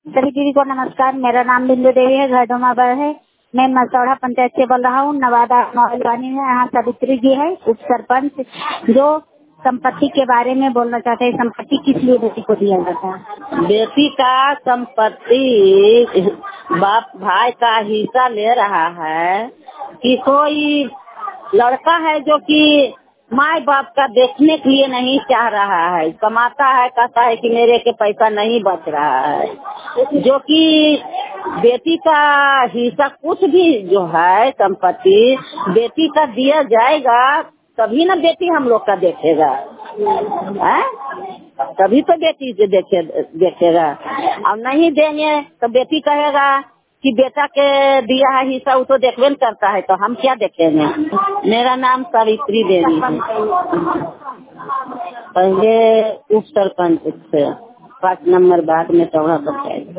सभी दीदी को नमस्कार। मेरा नाम बिंदु देवी है, घर डोमाबर है। मैं मसौढ़ा पंचायत से बोल रहा हूँ। नवादा मोहलवानी में यहाँ सावित्री जी है, उप सरपंच, जो संपत्ति के बारे में बोलना चाहते हैं। संपत्ति किस लिए बेटी को दिया जाता है? बेटी का संपत्ति बाप भाई का हिस्सा ले रहा है कि कोई लड़का है जो कि माँ बाप का देखने के लिए नहीं चाह रहा है, कमाता है, कहता है कि मेरे के पैसा नहीं बच रहा है, जो कि बेटी का हिस्सा कुछ भी जो है संपत्ति बेटी का दिया जाएगा, तभी ना बेटी हम लोग का देखेगा, है? तभी तो बेटी देखेगा। अब नहीं देंगे तो बेटी कहेगा कि बेटा के दिया है हिस्सा, वो तो देखबे करता है, तो हम क्या देखेंगे। मेरा नाम सावित्री देवी है, पहले उप सरपंच से 5 नंबर बाद में 14 पंचायत।